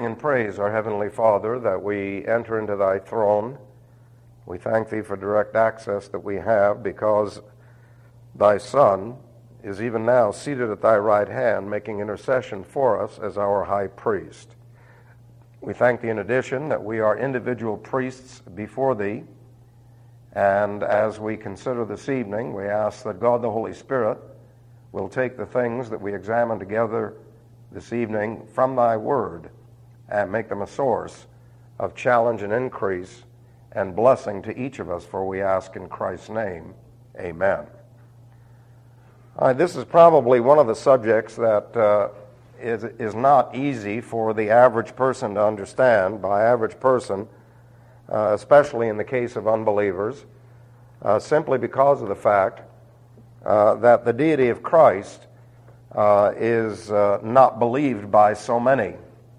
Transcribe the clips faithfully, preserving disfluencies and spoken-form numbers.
and praise, our Heavenly Father, that we enter into thy throne. We thank thee for direct access that we have because thy Son is even now seated at thy right hand, making intercession for us as our high priest. We thank thee in addition that we are individual priests before thee, and as we consider this evening, we ask that God the Holy Spirit will take the things that we examine together this evening from thy word and make them a source of challenge and increase and blessing to each of us, for we ask in Christ's name, amen. All right, this is probably one of the subjects that uh, is, is not easy for the average person to understand. By average person, uh, especially in the case of unbelievers, uh, simply because of the fact uh, that the deity of Christ uh, is uh, not believed by so many.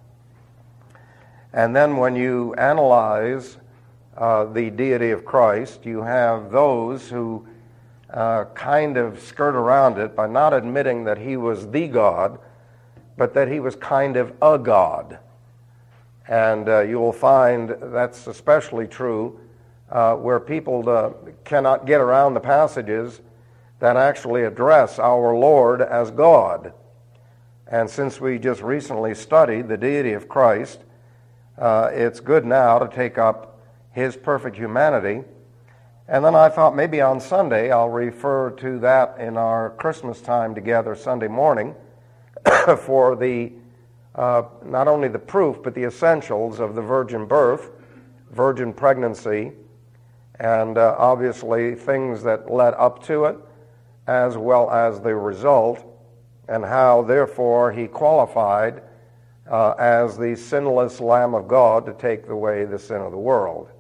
And then when you analyze uh, the deity of Christ, you have those who uh, kind of skirt around it by not admitting that he was the God, but that he was kind of a God. And uh, you will find that's especially true uh, where people uh, cannot get around the passages that actually address our Lord as God. And since we just recently studied the deity of Christ, uh, it's good now to take up his perfect humanity. And then I thought maybe on Sunday I'll refer to that in our Christmas time together Sunday morning for the Uh, not only the proof, but the essentials of the virgin birth, virgin pregnancy, and uh, obviously things that led up to it, as well as the result, and how, therefore, he qualified uh, as the sinless Lamb of God to take away the sin of the world.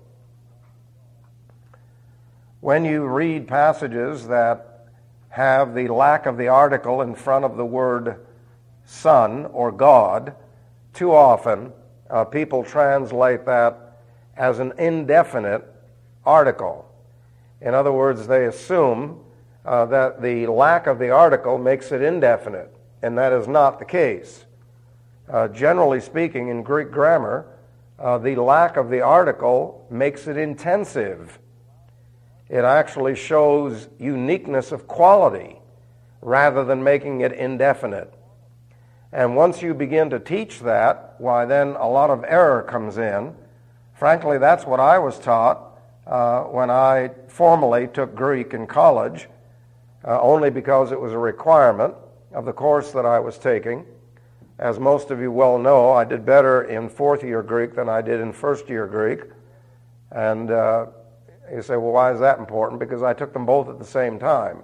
When you read passages that have the lack of the article in front of the word Son or God, too often uh, people translate that as an indefinite article. In other words, they assume uh, that the lack of the article makes it indefinite, and that is not the case. Uh, generally speaking, in Greek grammar, uh, the lack of the article makes it intensive. It actually shows uniqueness of quality rather than making it indefinite. And once you begin to teach that, why then a lot of error comes in. Frankly, that's what I was taught uh, when I formally took Greek in college, uh, only because it was a requirement of the course that I was taking. As most of you well know, I did better in fourth year Greek than I did in first year Greek. And uh, you say, well, why is that important? Because I took them both at the same time.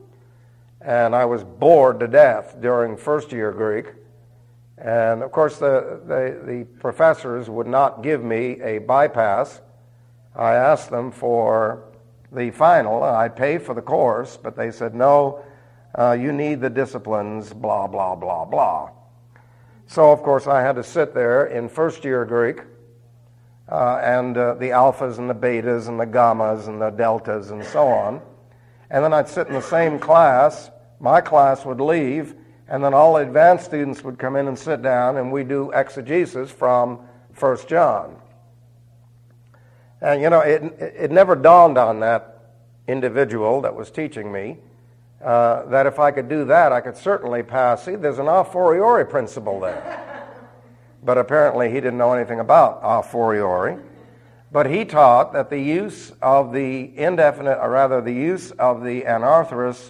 And I was bored to death during first year Greek. And of course, the, the, the professors would not give me a bypass. I asked them for the final. I'd pay for the course, but they said, no, uh, you need the disciplines, blah, blah, blah, blah. So, of course, I had to sit there in first year Greek, uh, and uh, the alphas and the betas and the gammas and the deltas and so on. And then I'd sit in the same class. My class would leave, and then all the advanced students would come in and sit down, and we do exegesis from First John. And, you know, it, it never dawned on that individual that was teaching me uh, that if I could do that, I could certainly pass. See, there's an a fortiori principle there. But apparently he didn't know anything about a fortiori. But he taught that the use of the indefinite, or rather the use of the anarthrous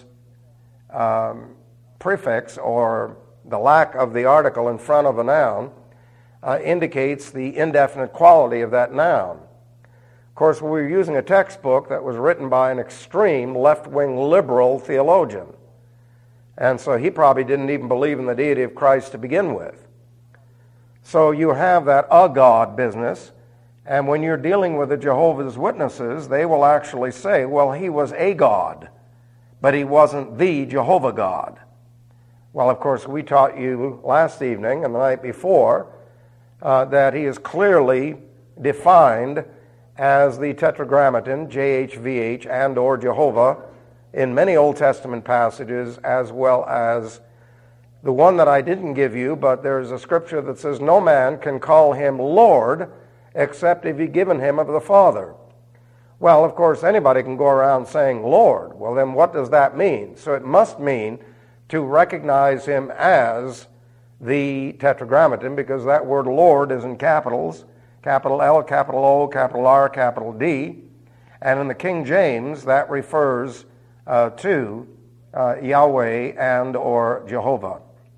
um, prefix, or the lack of the article in front of a noun, uh, indicates the indefinite quality of that noun. Of course, we were using a textbook that was written by an extreme left-wing liberal theologian. And so he probably didn't even believe in the deity of Christ to begin with. So you have that a God business. And when you're dealing with the Jehovah's Witnesses, they will actually say, well, he was a God, but he wasn't the Jehovah God. Well, of course, we taught you last evening and the night before uh, that he is clearly defined as the Tetragrammaton, J H V H, and or Jehovah, in many Old Testament passages, as well as the one that I didn't give you, but there's a scripture that says no man can call him Lord except if he given him of the Father. Well, of course, anybody can go around saying Lord. Well, then what does that mean? So it must mean to recognize him as the Tetragrammaton, because that word Lord is in capitals, capital L, capital O, capital R, capital D. And in the King James, that refers uh, to uh, Yahweh and or Jehovah.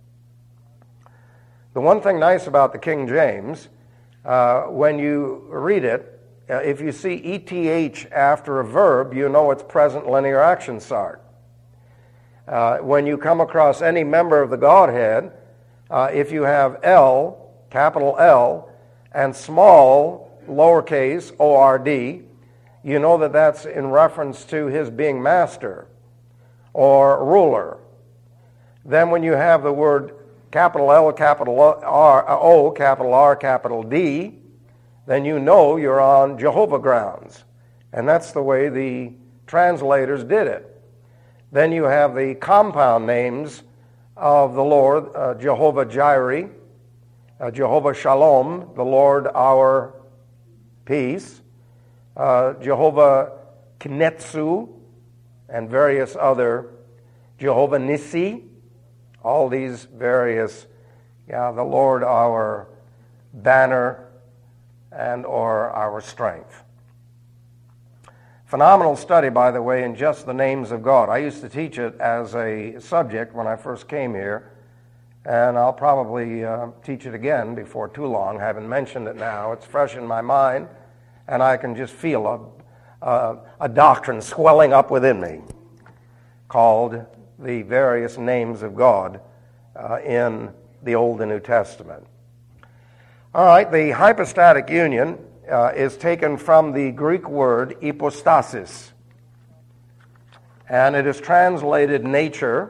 The one thing nice about the King James, uh, when you read it, uh, if you see E T H after a verb, you know it's present linear action start. Uh, when you come across any member of the Godhead, uh, if you have L, capital L, and small, lowercase, O R D, you know that that's in reference to his being master or ruler. Then when you have the word capital L, capital R, O, capital R, capital D, then you know you're on Jehovah grounds. And that's the way the translators did it. Then you have the compound names of the Lord, uh, Jehovah Jireh, uh, Jehovah Shalom, the Lord our peace, uh, Jehovah Knetsu, and various other, Jehovah Nissi, all these various, yeah, the Lord our banner and or our strength. Phenomenal study, by the way, in just the names of God. I used to teach it as a subject when I first came here, and I'll probably uh, teach it again before too long. I haven't mentioned it now. It's fresh in my mind, and I can just feel a, a, a doctrine swelling up within me called the various names of God uh, in the Old and New Testament. All right, the hypostatic union uh, is taken from the Greek word hypostasis, and it is translated nature.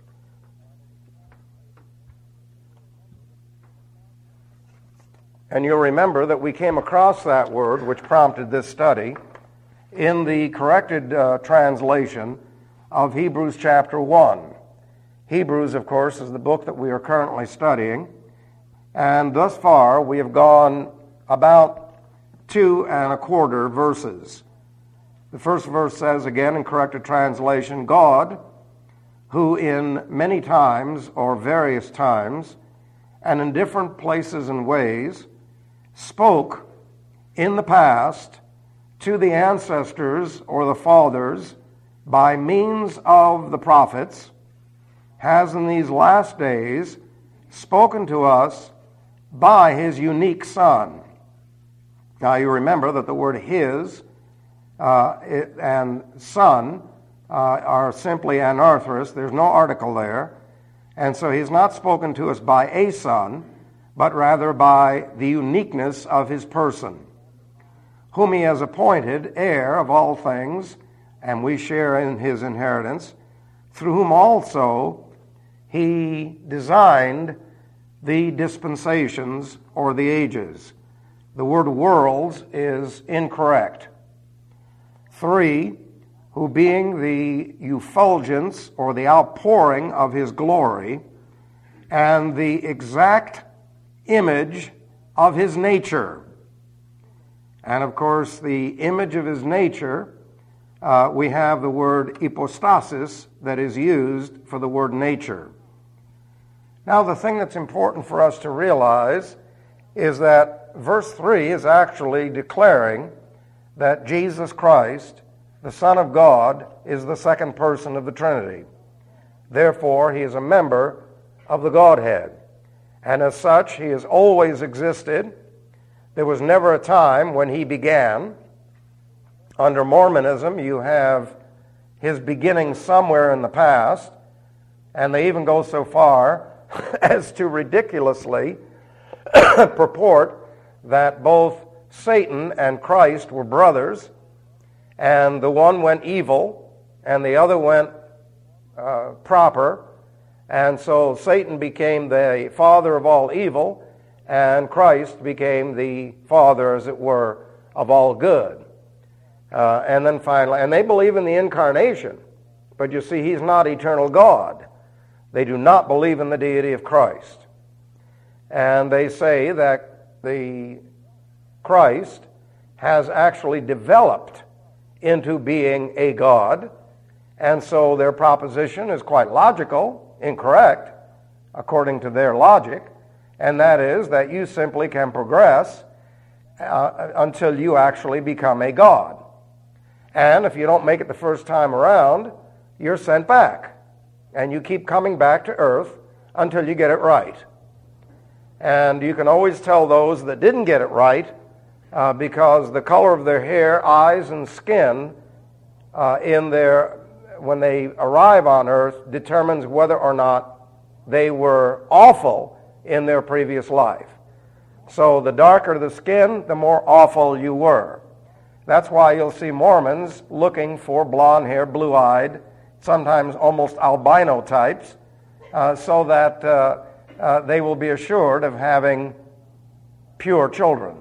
And you'll remember that we came across that word, which prompted this study, in the corrected uh, translation of Hebrews chapter one. Hebrews, of course, is the book that we are currently studying. And thus far, we have gone about two and a quarter verses. The first verse says, again in corrected translation, God, who in many times or various times and in different places and ways spoke in the past to the ancestors or the fathers by means of the prophets, has in these last days spoken to us by his unique Son. Now you remember that the word his uh, it, and son uh, are simply anarthrous. There's no article there. And so he's not spoken to us by a son, but rather by the uniqueness of his person, whom he has appointed heir of all things, and we share in his inheritance, through whom also he designed the dispensations or the ages. The word worlds is incorrect. Three, who being the effulgence or the outpouring of his glory and the exact image of his nature. And of course, the image of his nature, uh, we have the word hypostasis that is used for the word nature. Now, the thing that's important for us to realize is that verse three is actually declaring that Jesus Christ, the Son of God, is the second person of the Trinity. Therefore, he is a member of the Godhead. And as such, he has always existed. There was never a time when he began. Under Mormonism, you have his beginning somewhere in the past, and they even go so far as to ridiculously purport that both Satan and Christ were brothers, and the one went evil and the other went uh, proper, and so Satan became the father of all evil, and Christ became the father, as it were, of all good. Uh, and then finally, and they believe in the incarnation, but you see, he's not eternal God. They do not believe in the deity of Christ. And they say that the Christ has actually developed into being a God, and so their proposition is quite logical, incorrect, according to their logic, and that is that you simply can progress uh, until you actually become a God. And if you don't make it the first time around, you're sent back, and you keep coming back to earth until you get it right. And you can always tell those that didn't get it right uh, because the color of their hair, eyes, and skin uh, in their when they arrive on earth determines whether or not they were awful in their previous life. So the darker the skin, the more awful you were. That's why you'll see Mormons looking for blonde hair, blue-eyed, sometimes almost albino types, uh, so that uh, uh, they will be assured of having pure children.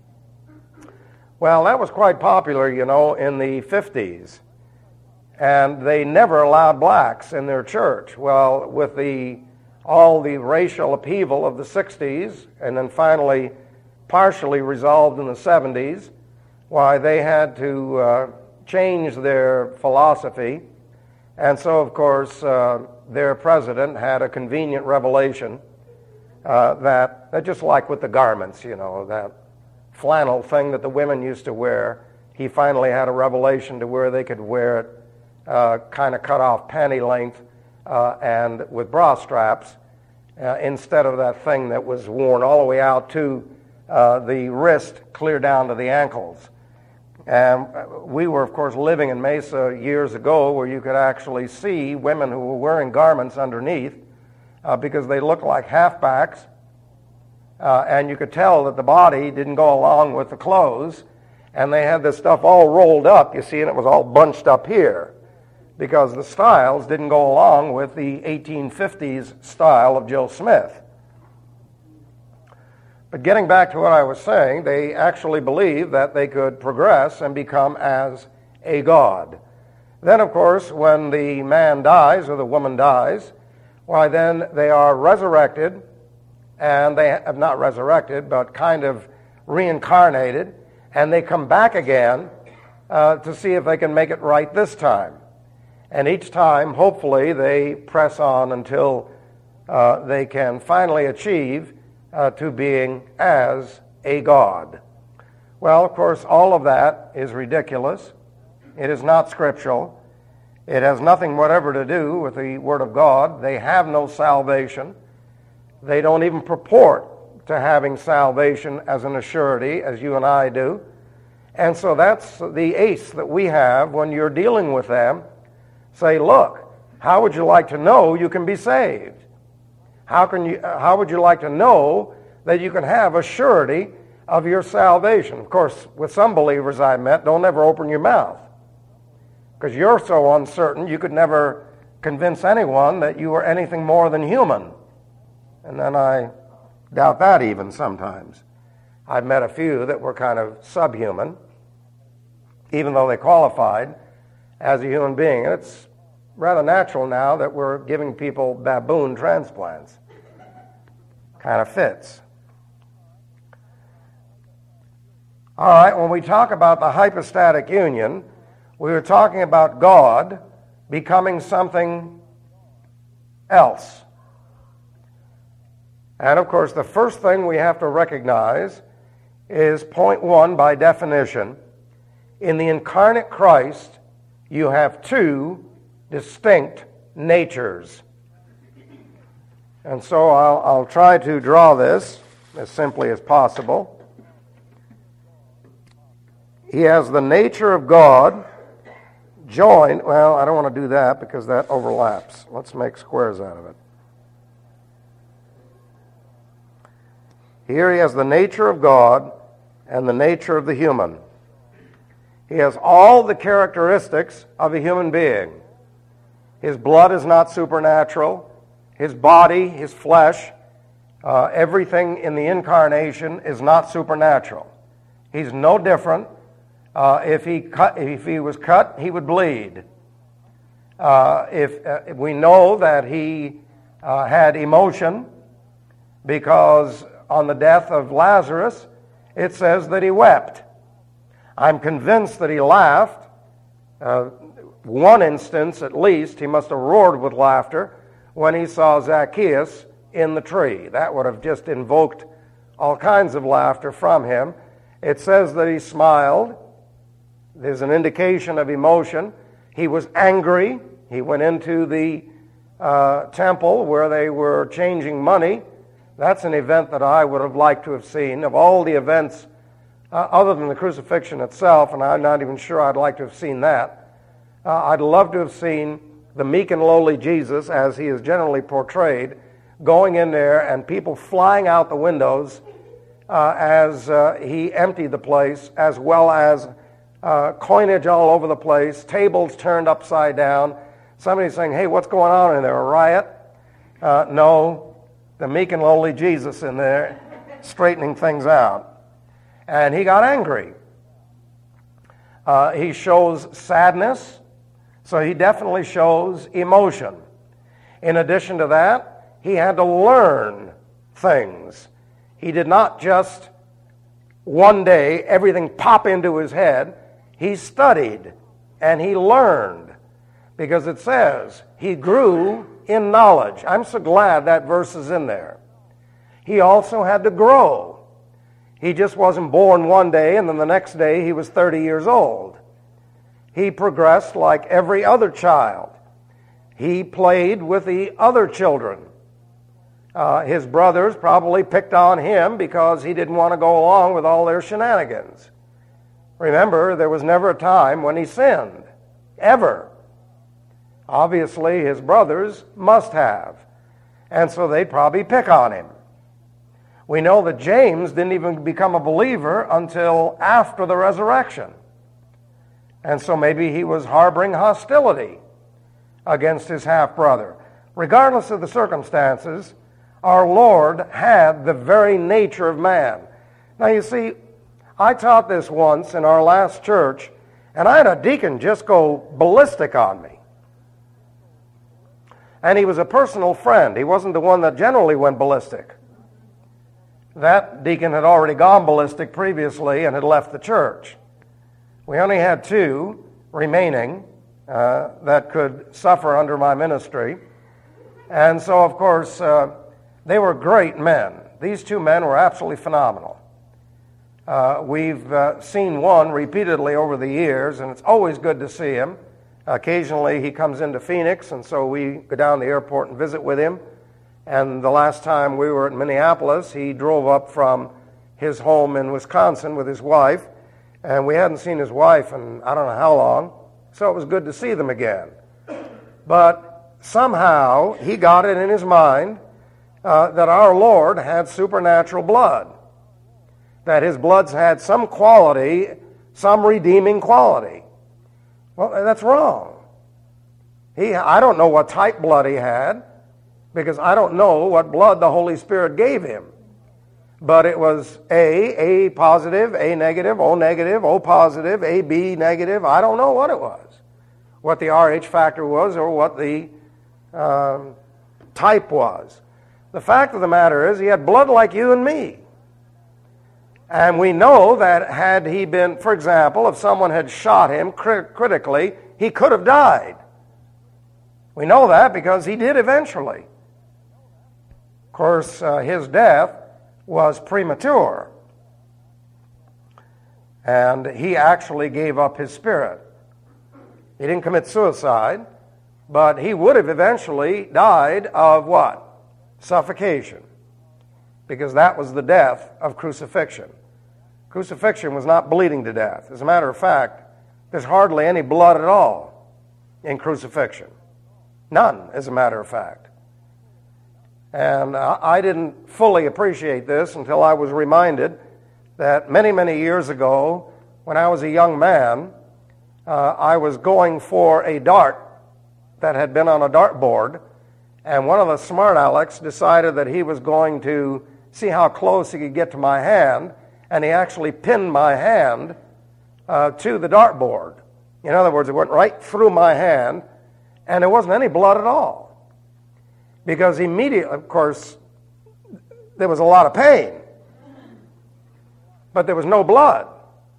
Well, that was quite popular, you know, in the fifties. And they never allowed blacks in their church. Well, with the all the racial upheaval of the sixties, and then finally partially resolved in the seventies, why they had to uh, change their philosophy. And so, of course, uh, their president had a convenient revelation uh, that, that, just like with the garments, you know, that flannel thing that the women used to wear, he finally had a revelation to where they could wear it Uh, kind of cut off panty length uh, and with bra straps uh, instead of that thing that was worn all the way out to uh, the wrist clear down to the ankles. And we were, of course, living in Mesa years ago where you could actually see women who were wearing garments underneath uh, because they looked like halfbacks, uh, and you could tell that the body didn't go along with the clothes, and they had this stuff all rolled up, you see, and it was all bunched up here, because the styles didn't go along with the eighteen fifties style of Joe Smith. But getting back to what I was saying, they actually believed that they could progress and become as a god. Then, of course, when the man dies or the woman dies, why then they are resurrected, and they have not resurrected, but kind of reincarnated, and they come back again uh, to see if they can make it right this time. And each time, hopefully, they press on until uh, they can finally achieve uh, to being as a god. Well, of course, all of that is ridiculous. It is not scriptural. It has nothing whatever to do with the Word of God. They have no salvation. They don't even purport to having salvation as an assurity, as you and I do. And so that's the ace that we have when you're dealing with them. Say, look, how would you like to know you can be saved? How can you? How would you like to know that you can have a surety of your salvation? Of course, with some believers I met, don't ever open your mouth, because you're so uncertain you could never convince anyone that you were anything more than human. And then I doubt that even sometimes. I've met a few that were kind of subhuman, even though they qualified as a human being. And it's rather natural now that we're giving people baboon transplants. Kind of fits. All right, when we talk about the hypostatic union, we were talking about God becoming something else. And of course, the first thing we have to recognize is point one by definition. In the incarnate Christ, you have two distinct natures. And so I'll, I'll try to draw this as simply as possible. He has the nature of God joined, well, I don't want to do that because that overlaps. Let's make squares out of it. Here he has the nature of God and the nature of the human. He has all the characteristics of a human being. His blood is not supernatural. His body, his flesh, uh, everything in the incarnation is not supernatural. He's no different. Uh, if he cut, if he was cut, he would bleed. Uh, if, uh, if we know that he uh, had emotion, because on the death of Lazarus, it says that he wept. I'm convinced that he laughed. Uh, one instance, at least, he must have roared with laughter when he saw Zacchaeus in the tree. That would have just invoked all kinds of laughter from him. It says that he smiled. There's an indication of emotion. He was angry. He went into the uh, temple where they were changing money. That's an event that I would have liked to have seen. Of all the events, uh, other than the crucifixion itself, and I'm not even sure I'd like to have seen that, uh, I'd love to have seen the meek and lowly Jesus, as he is generally portrayed, going in there and people flying out the windows uh, as uh, he emptied the place, as well as uh, coinage all over the place, tables turned upside down, somebody saying, hey, what's going on in there, a riot? Uh, no, the meek and lowly Jesus in there straightening things out. And he got angry. Uh, he shows sadness, so he definitely shows emotion. In addition to that, he had to learn things. He did not just one day everything pop into his head. He studied and he learned, because it says he grew in knowledge. I'm so glad that verse is in there. He also had to grow. He just wasn't born one day and then the next day he was thirty years old. He progressed like every other child. He played with the other children. Uh, his brothers probably picked on him because he didn't want to go along with all their shenanigans. Remember, there was never a time when he sinned, ever. Obviously, his brothers must have, and so they'd probably pick on him. We know that James didn't even become a believer until after the resurrection, and so maybe he was harboring hostility against his half-brother. Regardless of the circumstances, our Lord had the very nature of man. Now, you see, I taught this once in our last church, and I had a deacon just go ballistic on me. And he was a personal friend. He wasn't the one that generally went ballistic. That deacon had already gone ballistic previously and had left the church. We only had two remaining uh, that could suffer under my ministry. And so, of course, uh, they were great men. These two men were absolutely phenomenal. Uh, we've uh, seen one repeatedly over the years, and it's always good to see him. Occasionally he comes into Phoenix, and so we go down to the airport and visit with him. And the last time we were at Minneapolis, he drove up from his home in Wisconsin with his wife, and we hadn't seen his wife in I don't know how long, so it was good to see them again. But somehow he got it in his mind uh, that our Lord had supernatural blood, that his blood's had some quality, some redeeming quality. Well, that's wrong. He, I don't know what type blood he had, because I don't know what blood the Holy Spirit gave him. But it was A, A positive, A negative, O negative, O positive, A B negative. I don't know what it was, what the R H factor was, or what the um, type was. The fact of the matter is he had blood like you and me. And we know that had he been, for example, if someone had shot him crit- critically, he could have died. We know that because he did eventually. Of course, uh, his death was premature. And he actually gave up his spirit. He didn't commit suicide, but he would have eventually died of what? Suffocation. Because that was the death of crucifixion. Crucifixion was not bleeding to death. As a matter of fact, there's hardly any blood at all in crucifixion. None, as a matter of fact. And I didn't fully appreciate this until I was reminded that many, many years ago, when I was a young man, uh, I was going for a dart that had been on a dartboard, and one of the smart alecks decided that he was going to see how close he could get to my hand, and he actually pinned my hand uh, to the dartboard. In other words, it went right through my hand, and there wasn't any blood at all. Because immediately, of course, there was a lot of pain, but there was no blood.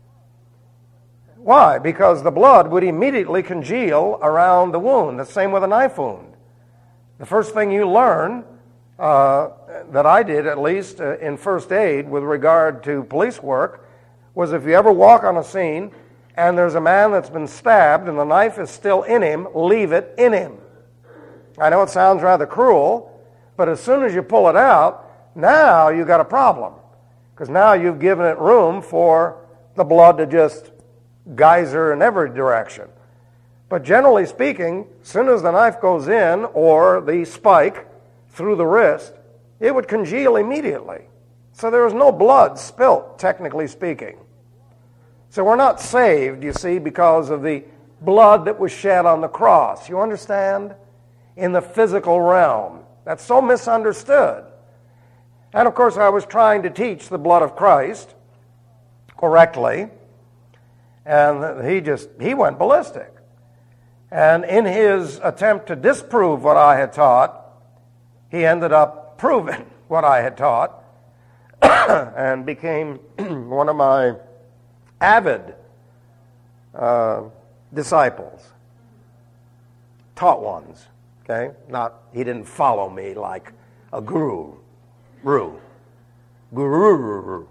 Why? Because the blood would immediately congeal around the wound. The same with a knife wound. The first thing you learn, uh, that I did at least uh, in first aid with regard to police work, was if you ever walk on a scene and there's a man that's been stabbed and the knife is still in him, leave it in him. I know it sounds rather cruel, but as soon as you pull it out, now you've got a problem. Because now you've given it room for the blood to just geyser in every direction. But generally speaking, as soon as the knife goes in or the spike through the wrist, it would congeal immediately. So there was no blood spilt, technically speaking. So we're not saved, you see, because of the blood that was shed on the cross. You understand? In the physical realm. That's so misunderstood. And of course, I was trying to teach the blood of Christ correctly, and he just, he went ballistic. And in his attempt to disprove what I had taught, he ended up proving what I had taught and became one of my avid uh, disciples, taught ones. Okay, not he didn't follow me like a guru, guru, guru.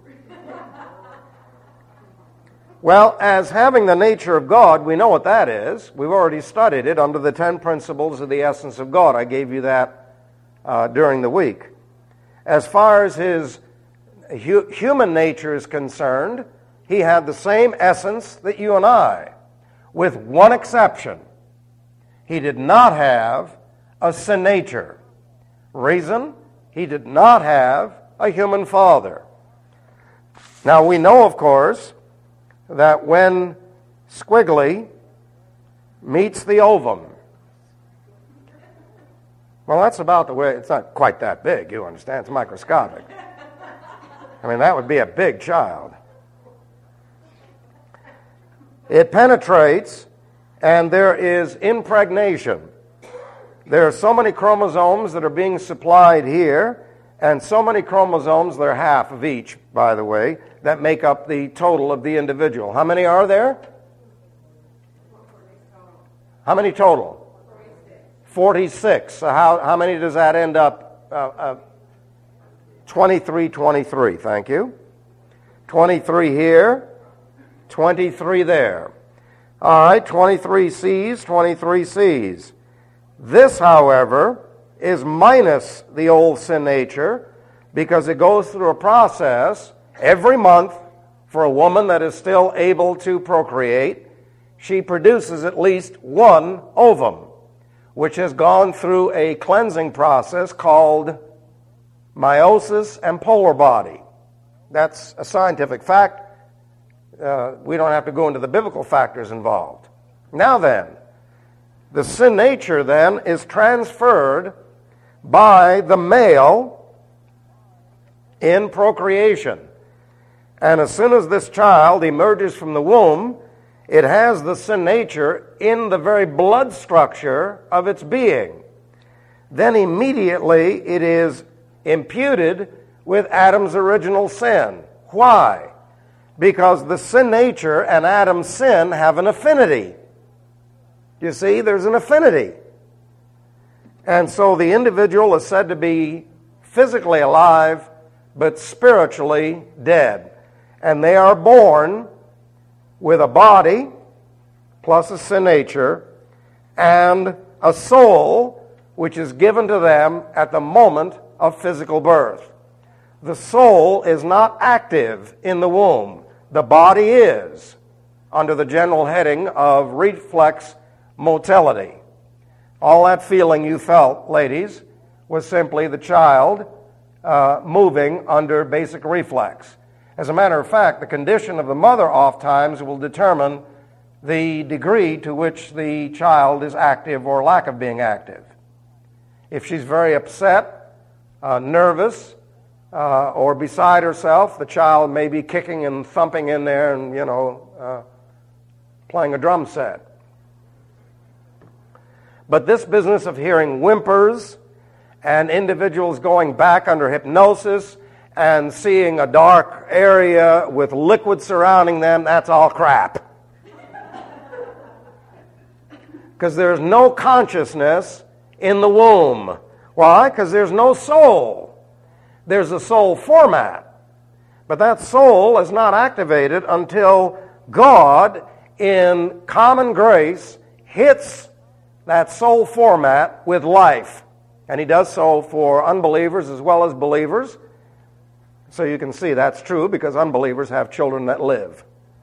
Well, as having the nature of God, we know what that is. We've already studied it under the ten principles of the essence of God. I gave you that uh, during the week. As far as his hu- human nature is concerned, he had the same essence that you and I, with one exception. He did not have a sin nature. Reason? He did not have a human father. Now we know, of course, that when squiggly meets the ovum, well, that's about the way, it's not quite that big, you understand, it's microscopic. I mean, that would be a big child. It penetrates, and there is impregnation. There are so many chromosomes that are being supplied here, and so many chromosomes, they're half of each, by the way, that make up the total of the individual. How many are there? How many total? forty-six. So how, how many does that end up? Uh, uh, twenty-three, twenty-three, thank you. twenty-three here, twenty-three there. All right, twenty-three C's, twenty-three C's. This, however, is minus the old sin nature because it goes through a process every month for a woman that is still able to procreate. She produces at least one ovum, which has gone through a cleansing process called meiosis and polar body. That's a scientific fact. Uh, we don't have to go into the biblical factors involved. Now then, the sin nature then is transferred by the male in procreation. And as soon as this child emerges from the womb, it has the sin nature in the very blood structure of its being. Then immediately it is imputed with Adam's original sin. Why? Because the sin nature and Adam's sin have an affinity. You see, there's an affinity. And so the individual is said to be physically alive, but spiritually dead. And they are born with a body, plus a sin nature, and a soul, which is given to them at the moment of physical birth. The soul is not active in the womb. The body is, under the general heading of reflex motility. All that feeling you felt, ladies, was simply the child uh, moving under basic reflex. As a matter of fact, the condition of the mother oftentimes will determine the degree to which the child is active or lack of being active. If she's very upset, uh, nervous, uh, or beside herself, the child may be kicking and thumping in there and, you know, uh, playing a drum set. But this business of hearing whimpers and individuals going back under hypnosis and seeing a dark area with liquid surrounding them, that's all crap. Because there's no consciousness in the womb. Why? Because there's no soul. There's a soul format. But that soul is not activated until God, in common grace, hits that soul format with life. And he does so for unbelievers as well as believers. So you can see that's true because unbelievers have children that live.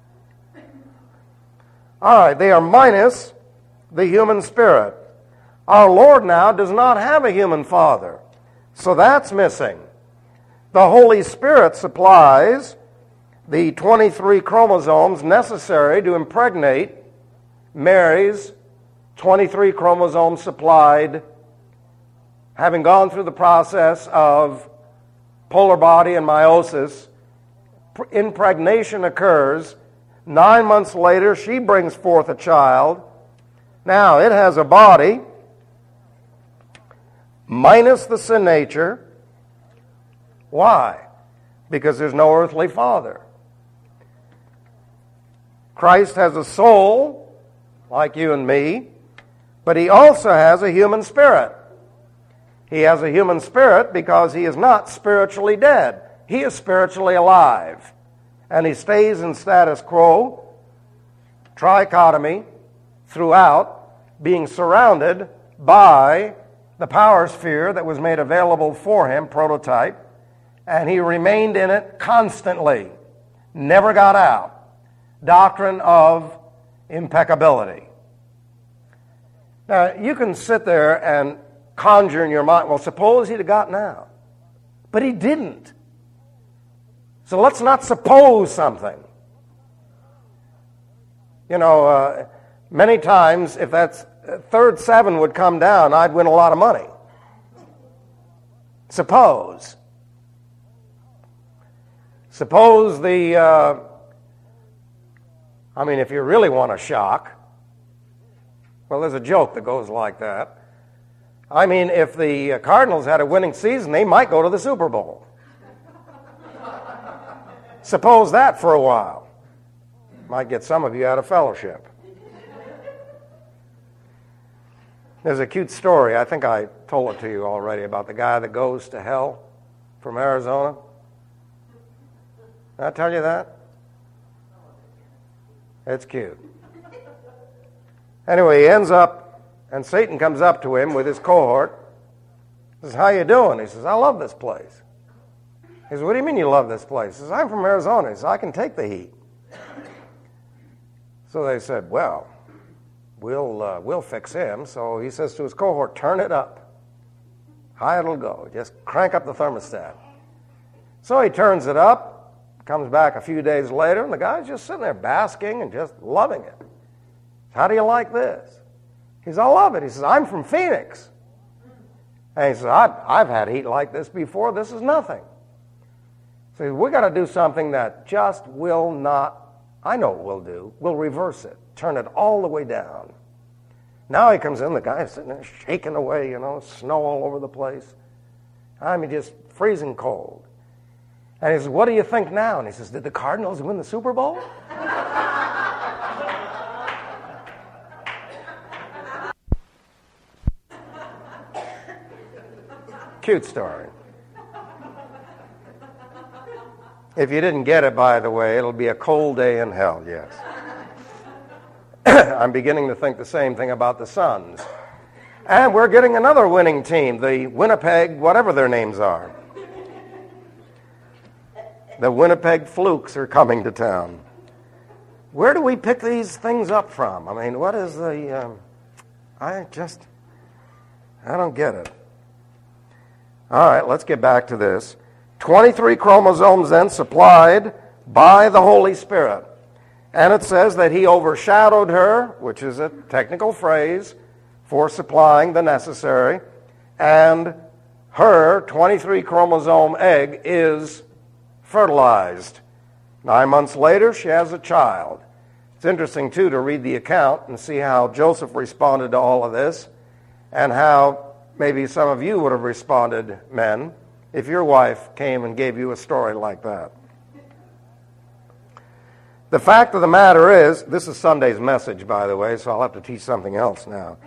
All right, they are minus the human spirit. Our Lord now does not have a human father, so that's missing. The Holy Spirit supplies the twenty-three chromosomes necessary to impregnate Mary's twenty-three chromosomes supplied, having gone through the process of polar body and meiosis. Impregnation occurs. Nine months later, she brings forth a child. Now, it has a body minus the sin nature. Why? Because there's no earthly father. Christ has a soul, like you and me, but he also has a human spirit. He has a human spirit because he is not spiritually dead. He is spiritually alive. And he stays in status quo, trichotomy, throughout, being surrounded by the power sphere that was made available for him, prototype, and he remained in it constantly, never got out. Doctrine of impeccability. Now, you can sit there and conjure in your mind, well, suppose he'd have gotten out. But he didn't. So let's not suppose something. You know, uh, many times, if that third seven would come down, I'd win a lot of money. Suppose. Suppose the, uh, I mean, if you really want a shock, well, there's a joke that goes like that. I mean, if the Cardinals had a winning season, they might go to the Super Bowl. Suppose that for a while. Might get some of you out of fellowship. There's a cute story, I think I told it to you already, about the guy that goes to hell from Arizona. Did I tell you that? It's cute. Anyway, he ends up, and Satan comes up to him with his cohort. He says, how you doing? He says, I love this place. He says, what do you mean you love this place? He says, I'm from Arizona. He says, I can take the heat. So they said, well, we'll uh, we'll fix him. So he says to his cohort, turn it up. High it'll go. Just crank up the thermostat. So he turns it up, comes back a few days later, and the guy's just sitting there basking and just loving it. How do you like this? He says, I love it. He says, I'm from Phoenix. And he says, I've, I've had heat like this before. This is nothing. So we've got to do something that just will not, I know what we'll do. We'll reverse it. Turn it all the way down. Now he comes in, the guy's sitting there shaking away, you know, snow all over the place. I mean, just freezing cold. And he says, what do you think now? And he says, did the Cardinals win the Super Bowl? Cute story. If you didn't get it, by the way, it'll be a cold day in hell, yes. I'm beginning to think the same thing about the Suns. And we're getting another winning team, the Winnipeg, whatever their names are. The Winnipeg Flukes are coming to town. Where do we pick these things up from? I mean, what is the... Um, I just... I don't get it. All right, let's get back to this. twenty-three chromosomes then supplied by the Holy Spirit. And it says that he overshadowed her, which is a technical phrase for supplying the necessary, and her twenty-three chromosome egg is fertilized. Nine months later, she has a child. It's interesting, too, to read the account and see how Joseph responded to all of this and how maybe some of you would have responded, men, if your wife came and gave you a story like that. The fact of the matter is, this is Sunday's message, by the way, so I'll have to teach something else now.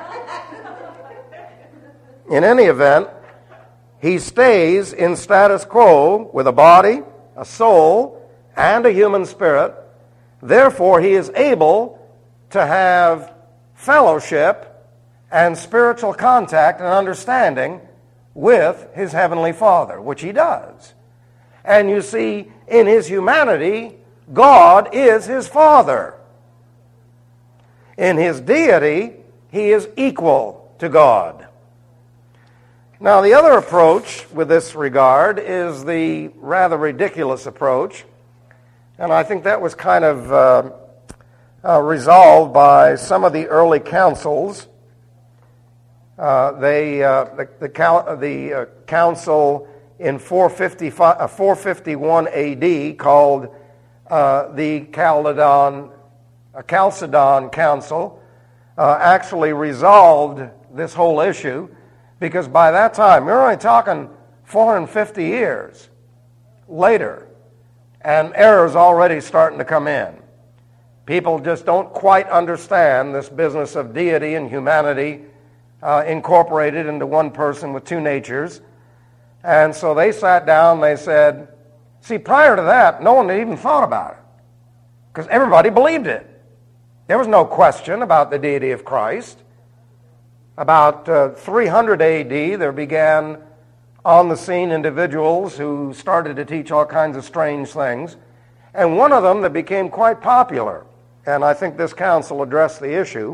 In any event, he stays in status quo with a body, a soul, and a human spirit. Therefore, he is able to have fellowship and spiritual contact and understanding with his heavenly Father, which he does. And you see, in his humanity, God is his Father. In his deity, he is equal to God. Now, the other approach with this regard is the rather ridiculous approach, and I think that was kind of uh, uh, resolved by some of the early councils. Uh, they, uh, the the, the uh, council in four fifty-five, uh, four fifty-one A D called uh, the Chalcedon, uh, Chalcedon Council uh, actually resolved this whole issue, because by that time, we're only talking four hundred fifty years later, and errors already starting to come in. People just don't quite understand this business of deity and humanity Uh, incorporated into one person with two natures. And so they sat down, they said, see, prior to that, no one had even thought about it, because everybody believed it. There was no question about the deity of Christ. About uh, three hundred A D, there began on the scene individuals who started to teach all kinds of strange things. And one of them that became quite popular, and I think this council addressed the issue,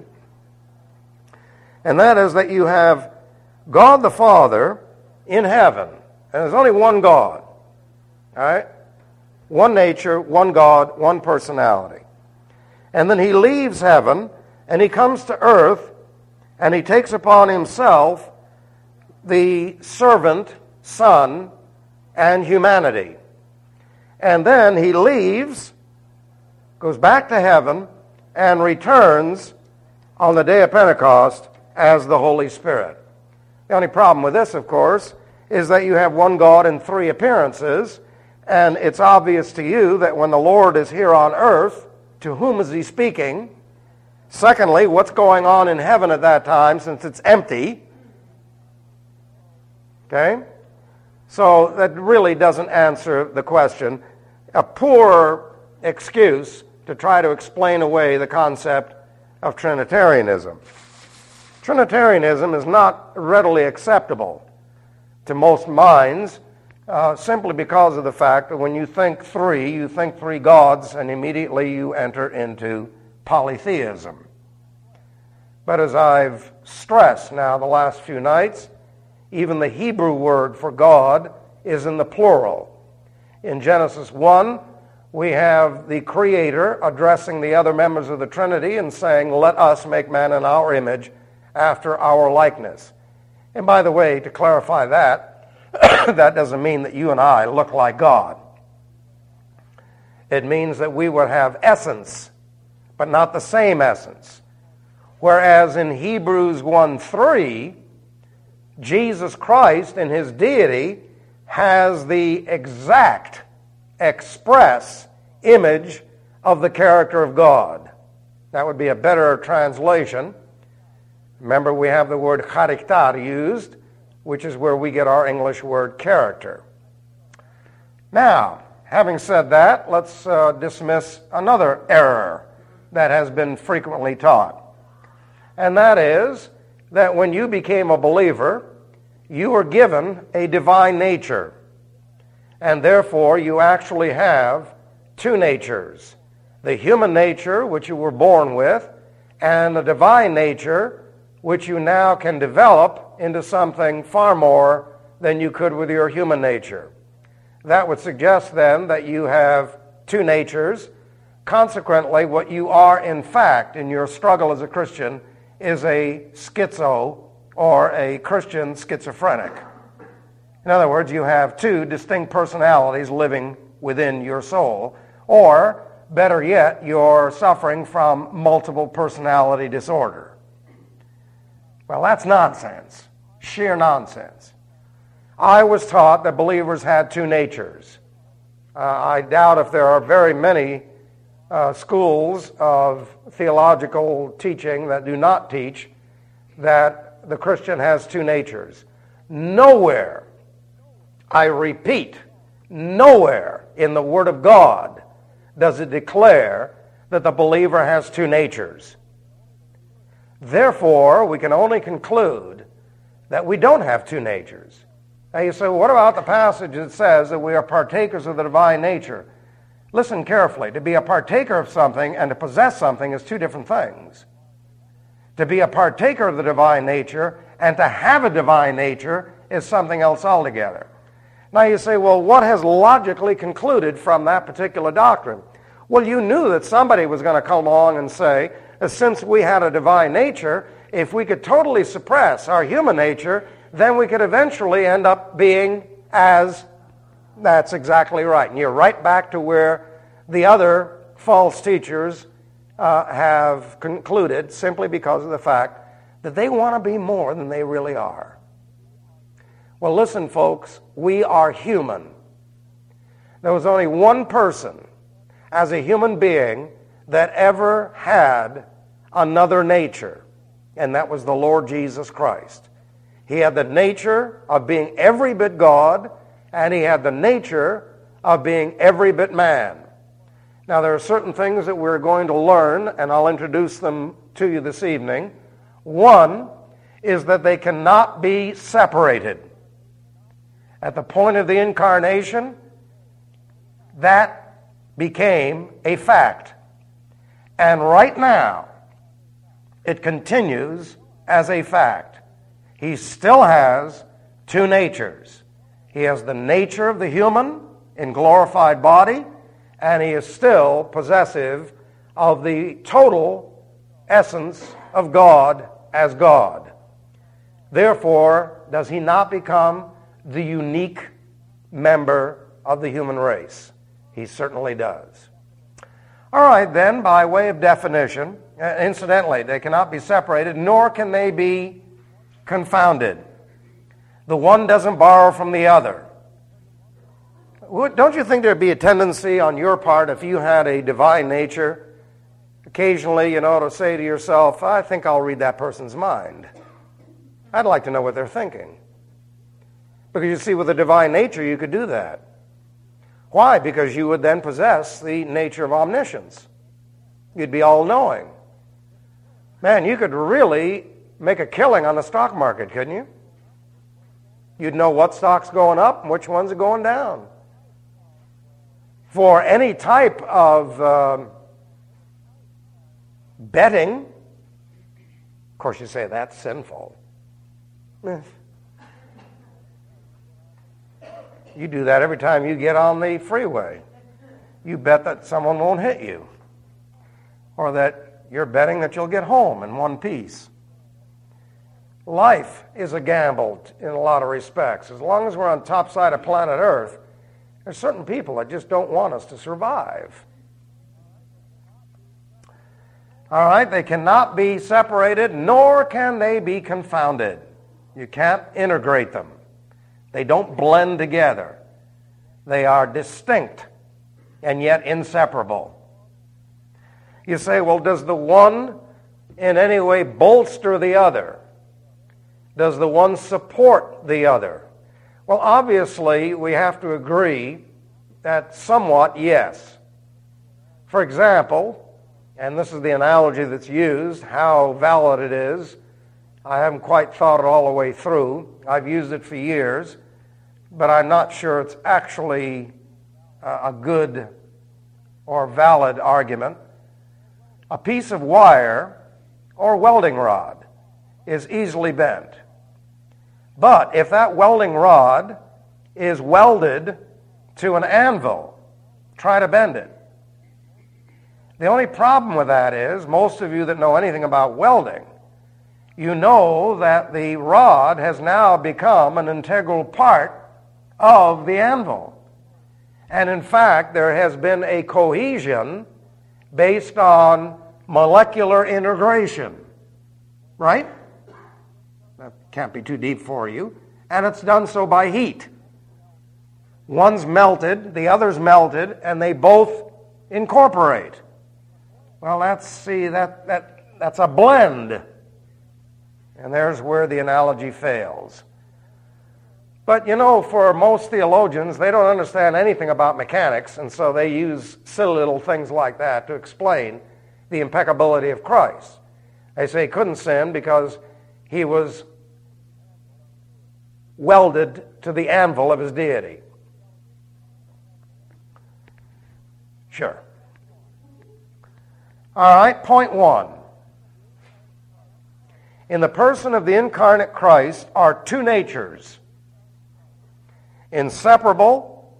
and that is that you have God the Father in heaven, and there's only one God, all right? One nature, one God, one personality. And then he leaves heaven, and he comes to earth, and he takes upon himself the servant, son, and humanity. And then he leaves, goes back to heaven, and returns on the day of Pentecost as the Holy Spirit. The only problem with this, of course, is that you have one God in three appearances, and it's obvious to you that when the Lord is here on earth, to whom is he speaking? Secondly, what's going on in heaven at that time, since it's empty? Okay? So that really doesn't answer the question. A poor excuse to try to explain away the concept of Trinitarianism. Trinitarianism is not readily acceptable to most minds, uh, simply because of the fact that when you think three, you think three gods, and immediately you enter into polytheism. But as I've stressed now the last few nights, even the Hebrew word for God is in the plural. In Genesis one, we have the Creator addressing the other members of the Trinity and saying, "Let us make man in our image, after our likeness." And by the way, to clarify that, that doesn't mean that you and I look like God. It means that we would have essence, but not the same essence. Whereas in Hebrews one three, Jesus Christ in his deity has the exact, express image of the character of God. That would be a better translation. Remember, we have the word character used, which is where we get our English word character. Now, having said that, let's uh, dismiss another error that has been frequently taught. And that is that when you became a believer, you were given a divine nature. And therefore, you actually have two natures. The human nature, which you were born with, and the divine nature, which you now can develop into something far more than you could with your human nature. That would suggest then that you have two natures. Consequently, what you are in fact in your struggle as a Christian is a schizo or a Christian schizophrenic. In other words, you have two distinct personalities living within your soul, or better yet, you're suffering from multiple personality disorder. Well, that's nonsense. sheer nonsense. I was taught that believers had two natures. Uh, I doubt if there are very many uh, schools of theological teaching that do not teach that the Christian has two natures. Nowhere, I repeat, nowhere in the Word of God does it declare that the believer has two natures. Therefore, we can only conclude that we don't have two natures. Now you say, well, what about the passage that says that we are partakers of the divine nature? Listen carefully. To be a partaker of something and to possess something is two different things. To be a partaker of the divine nature and to have a divine nature is something else altogether. Now you say, well, what has logically concluded from that particular doctrine? Well, you knew that somebody was going to come along and say, that since we had a divine nature, if we could totally suppress our human nature, then we could eventually end up being as, that's exactly right. And you're right back to where the other false teachers uh, have concluded, simply because of the fact that they want to be more than they really are. Well, listen, folks, we are human. There was only one person as a human being that ever had another nature, and that was the Lord Jesus Christ. He had the nature of being every bit God, and he had the nature of being every bit man. Now, there are certain things that we're going to learn, and I'll introduce them to you this evening. One is that they cannot be separated. At the point of the incarnation, that became a fact. And right now, it continues as a fact. He still has two natures. He has the nature of the human in glorified body, and he is still possessive of the total essence of God as God. Therefore, does he not become the unique member of the human race? He certainly does. All right, then, by way of definition, uh, incidentally, they cannot be separated, nor can they be confounded. The one doesn't borrow from the other. Don't you think there'd be a tendency on your part, if you had a divine nature, occasionally, you know, to say to yourself, I think I'll read that person's mind. I'd like to know what they're thinking. Because you see, with a divine nature, you could do that. Why? Because you would then possess the nature of omniscience. You'd be all-knowing. Man, you could really make a killing on the stock market, couldn't you? You'd know what stock's going up and which ones are going down. For any type of um, betting, of course you say that's sinful. You do that every time you get on the freeway. You bet that someone won't hit you, or that you're betting that you'll get home in one piece. Life is a gamble in a lot of respects. As long as we're on top side of planet Earth, there's certain people that just don't want us to survive. All right, they cannot be separated, nor can they be confounded. You can't integrate them. They don't blend together. They are distinct and yet inseparable. You say, well, does the one in any way bolster the other? Does the one support the other? Well, obviously, we have to agree that somewhat, yes. For example, and this is the analogy that's used, how valid it is, I haven't quite thought it all the way through. I've used it for years, but I'm not sure it's actually a good or valid argument. A piece of wire or welding rod is easily bent. But if that welding rod is welded to an anvil, try to bend it. The only problem with that is, most of you that know anything about welding, you know that the rod has now become an integral part of the anvil. And in fact, there has been a cohesion based on molecular integration. Right? can't be too deep for you, and it's done so by heat. One's melted, the other's melted, and they both incorporate. Well, that's, see, that, that, that's a blend. And there's where the analogy fails. But, you know, for most theologians, they don't understand anything about mechanics, and so they use silly little things like that to explain the impeccability of Christ. They say he couldn't sin because he was welded to the anvil of his deity. Sure. All right, point one. In the person of the incarnate Christ are two natures, inseparable,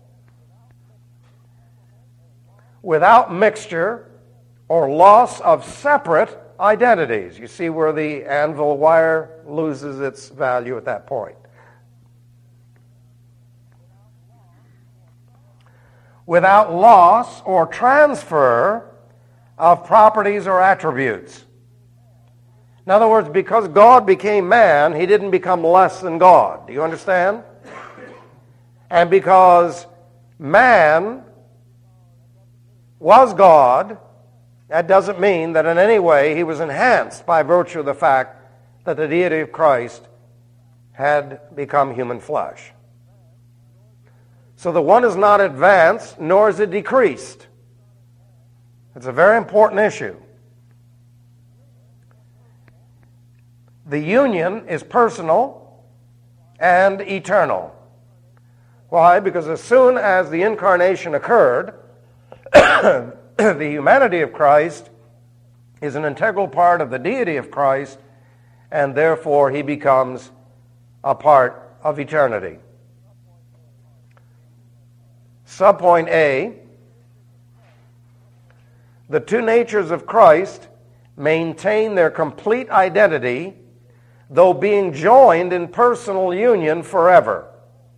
without mixture or loss of separate identities. You see where the anvil wire loses its value at that point. Without loss or transfer of properties or attributes. In other words, because God became man, he didn't become less than God. Do you understand? And because man was God, that doesn't mean that in any way he was enhanced by virtue of the fact that the deity of Christ had become human flesh. So the one is not advanced, nor is it decreased. It's a very important issue. The union is personal and eternal. Why? Because as soon as the incarnation occurred, the humanity of Christ is an integral part of the deity of Christ, and therefore he becomes a part of eternity. Subpoint A, the two natures of Christ maintain their complete identity, though being joined in personal union forever.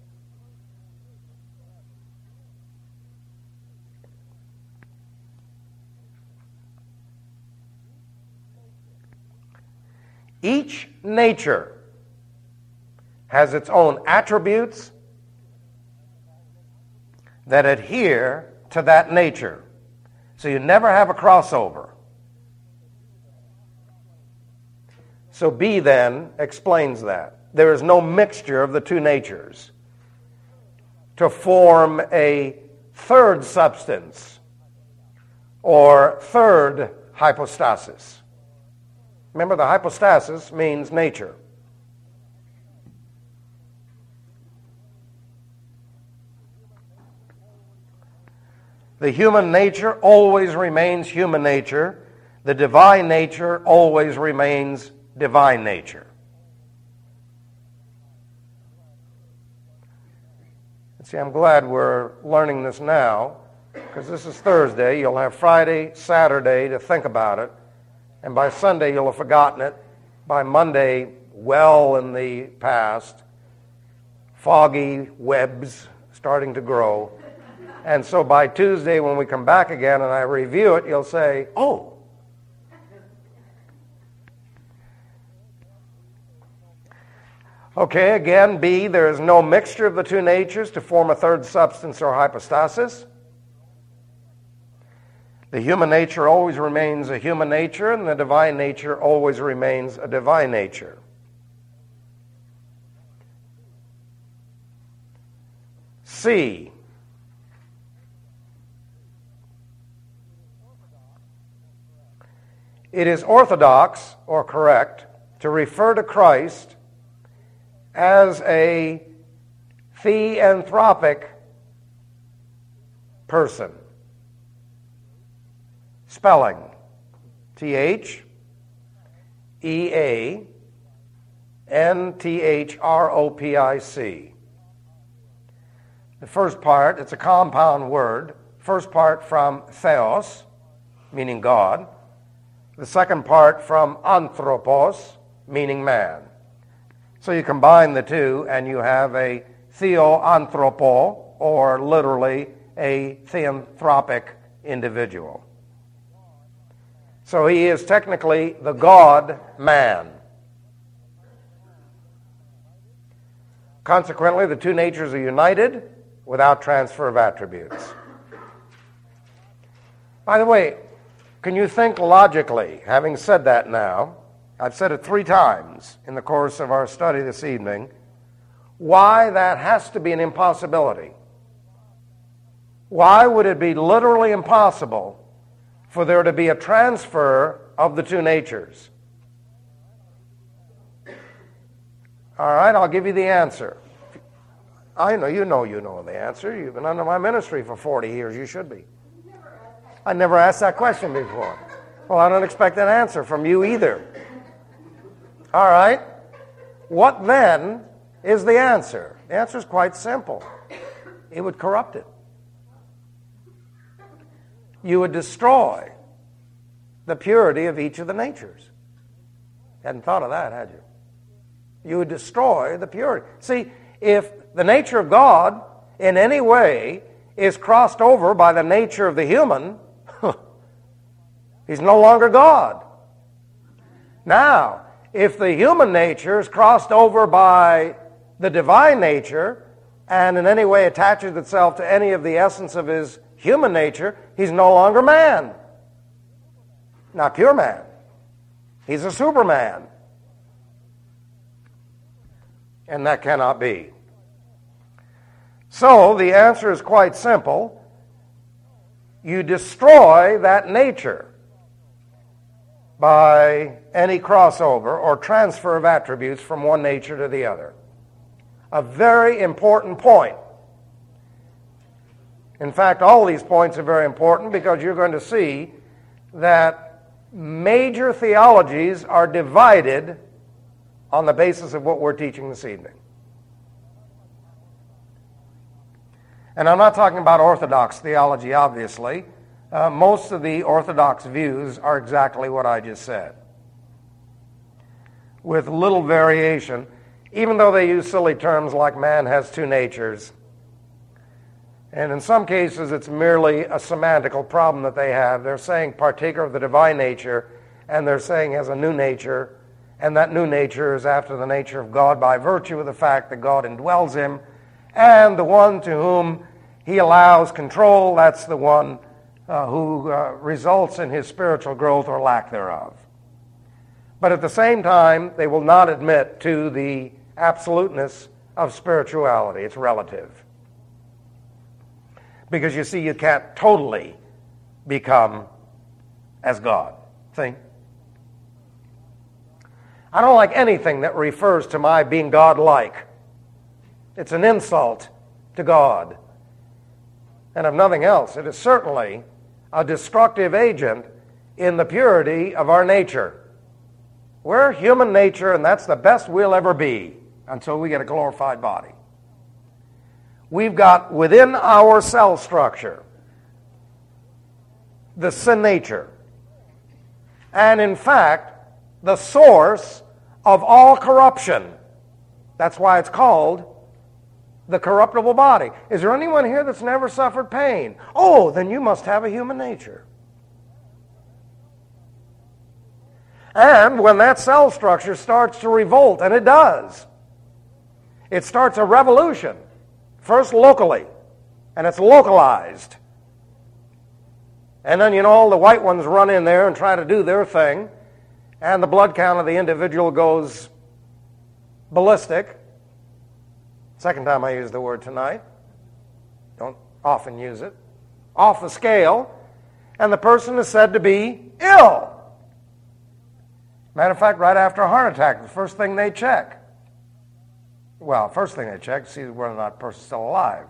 Each nature has its own attributes that adhere to that nature. So you never have a crossover. So B then explains that. There is no mixture of the two natures to form a third substance or third hypostasis. Remember, the hypostasis means nature. The human nature always remains human nature. The divine nature always remains divine nature. See, I'm glad we're learning this now, because this is Thursday. You'll have Friday, Saturday to think about it, and by Sunday you'll have forgotten it. By Monday, well in the past, foggy webs starting to grow. And so by Tuesday, when we come back again and I review it, you'll say, oh. Okay, again, B, there is no mixture of the two natures to form a third substance or hypostasis. The human nature always remains a human nature, and the divine nature always remains a divine nature. C, it is orthodox or correct to refer to Christ as a theanthropic person. Spelling: T H E A N T H R O P I C. The first part, it's a compound word. First part from theos, meaning God. The second part from anthropos, meaning man. So you combine the two and you have a theoanthropo, or literally a theanthropic individual. So he is technically the God-man. Consequently, the two natures are united without transfer of attributes. By the way, can you think logically, having said that now, I've said it three times in the course of our study this evening, why that has to be an impossibility? Why would it be literally impossible for there to be a transfer of the two natures? All right, I'll give you the answer. I know you know you know the answer. You've been under my ministry for forty years. You should be. I never asked that question before. Well, I don't expect an answer from you either. All right. What then is the answer? The answer is quite simple. It would corrupt it. You would destroy the purity of each of the natures. Hadn't thought of that, had you? You would destroy the purity. See, if the nature of God in any way is crossed over by the nature of the human, he's no longer God. Now, if the human nature is crossed over by the divine nature and in any way attaches itself to any of the essence of his human nature, he's no longer man. Not pure man. He's a superman. And that cannot be. So the answer is quite simple. You destroy that nature by any crossover or transfer of attributes from one nature to the other. A very important point. In fact, all these points are very important because you're going to see that major theologies are divided on the basis of what we're teaching this evening. And I'm not talking about Orthodox theology, obviously. Uh, most of the Orthodox views are exactly what I just said, with little variation, even though they use silly terms like man has two natures. And in some cases, it's merely a semantical problem that they have. They're saying partaker of the divine nature, and they're saying has a new nature, and that new nature is after the nature of God by virtue of the fact that God indwells him, and the one to whom he allows control, that's the one uh, who uh, results in his spiritual growth or lack thereof. But at the same time, they will not admit to the absoluteness of spirituality. It's relative. Because you see, you can't totally become as God. See? I don't like anything that refers to my being God-like. It's an insult to God. And if nothing else, it is certainly a destructive agent in the purity of our nature. We're human nature, and that's the best we'll ever be until we get a glorified body. We've got within our cell structure the sin nature. And in fact, the source of all corruption. That's why it's called the corruptible body. Is there anyone here that's never suffered pain? Oh, then you must have a human nature. And when that cell structure starts to revolt, and it does, it starts a revolution, first locally, and it's localized. And then, you know, all the white ones run in there and try to do their thing, and the blood count of the individual goes ballistic. Second time I use the word tonight. Don't often use it. Off the scale. And the person is said to be ill. Matter of fact, right after a heart attack, the first thing they check. Well, first thing they check to see whether or not the person's still alive.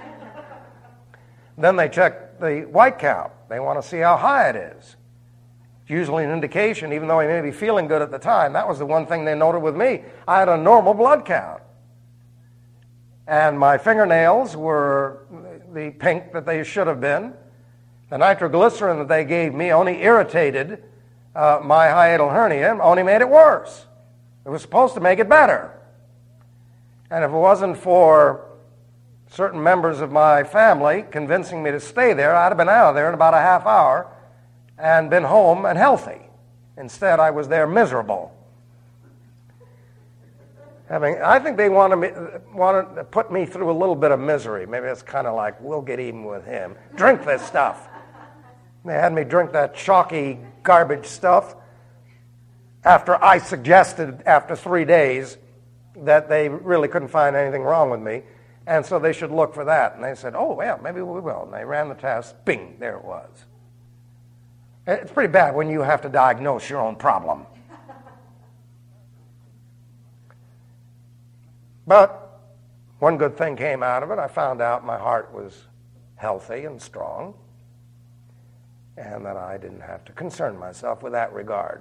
Then they check the white count. They want to see how high it is. It's usually an indication, even though he may be feeling good at the time. That was the one thing they noted with me. I had a normal blood count. And my fingernails were the pink that they should have been. The nitroglycerin that they gave me only irritated uh, my hiatal hernia, only made it worse. It was supposed to make it better. And if it wasn't for certain members of my family convincing me to stay there, I'd have been out of there in about a half hour and been home and healthy. Instead, I was there miserable. Having, I think they wanted, me, wanted to put me through a little bit of misery. Maybe it's kind of like, we'll get even with him. Drink this stuff. They had me drink that chalky garbage stuff after I suggested after three days that they really couldn't find anything wrong with me, and so they should look for that. And they said, oh, well, maybe we will. And they ran the test. Bing, there it was. It's pretty bad when you have to diagnose your own problem. But one good thing came out of it. I found out my heart was healthy and strong, and that I didn't have to concern myself with that regard.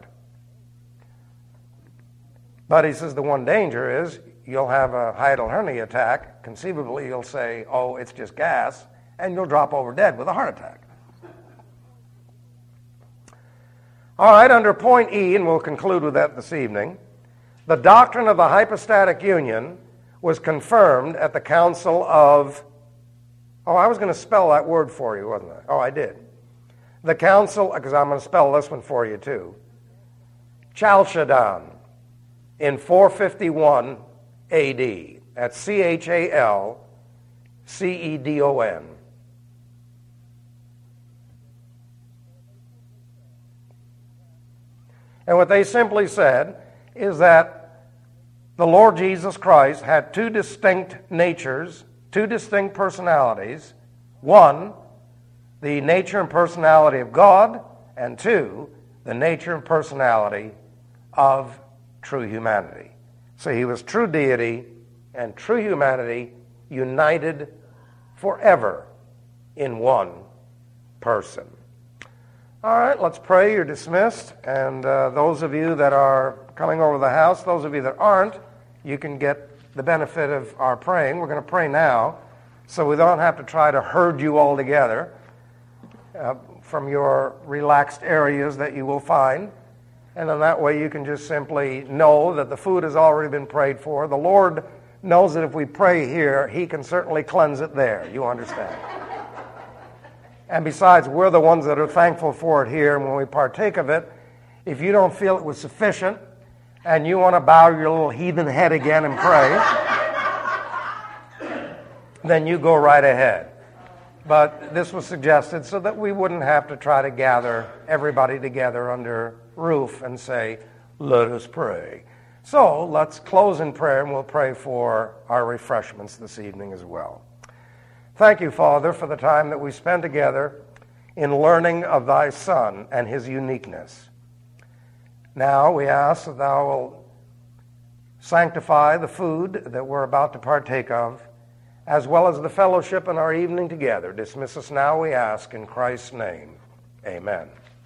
But he says the one danger is you'll have a hiatal hernia attack. Conceivably, you'll say, oh, it's just gas, and you'll drop over dead with a heart attack. All right, under point E, and we'll conclude with that this evening, the doctrine of the hypostatic union was confirmed at the Council of, oh, I was going to spell that word for you, wasn't I? Oh, I did. The Council, because I'm going to spell this one for you too, Chalcedon, in four fifty-one A D. That's C H A L C E D O N. And what they simply said is that the Lord Jesus Christ had two distinct natures, two distinct personalities. One, the nature and personality of God, and two, the nature and personality of true humanity. So he was true deity and true humanity united forever in one person. All right, let's pray. You're dismissed. And uh, those of you that are coming over the house, those of you that aren't, you can get the benefit of our praying. We're going to pray now, so we don't have to try to herd you all together uh, from your relaxed areas that you will find. And then that way you can just simply know that the food has already been prayed for. The Lord knows that if we pray here, he can certainly cleanse it there. You understand? And besides, we're the ones that are thankful for it here. And when we partake of it, if you don't feel it was sufficient and you want to bow your little heathen head again and pray, then you go right ahead. But this was suggested so that we wouldn't have to try to gather everybody together under roof and say, let us pray. So let's close in prayer, and we'll pray for our refreshments this evening as well. Thank you, Father, for the time that we spend together in learning of thy Son and his uniqueness. Now we ask that thou wilt sanctify the food that we're about to partake of, as well as the fellowship in our evening together. Dismiss us now, we ask, in Christ's name. Amen.